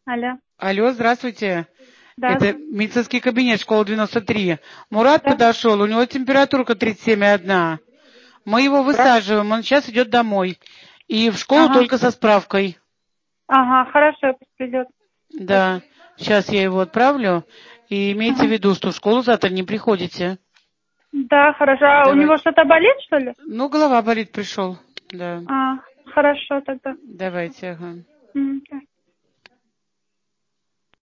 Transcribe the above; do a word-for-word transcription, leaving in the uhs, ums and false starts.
Алло. Алло, здравствуйте. Да. Это медицинский кабинет, школа девяносто три. Мурат Да. подошел, у него температурка тридцать семь и одна. Мы его высаживаем, он сейчас идет домой. И в школу Ага. только со справкой. Ага, хорошо, пусть придет. Да, сейчас я его отправлю. И имейте Ага. в виду, что в школу завтра не приходите. Да, хорошо. А у него Давайте. что-то болит, что ли? Ну, голова болит, пришел. Да. А, хорошо тогда. Давайте, ага. М, да.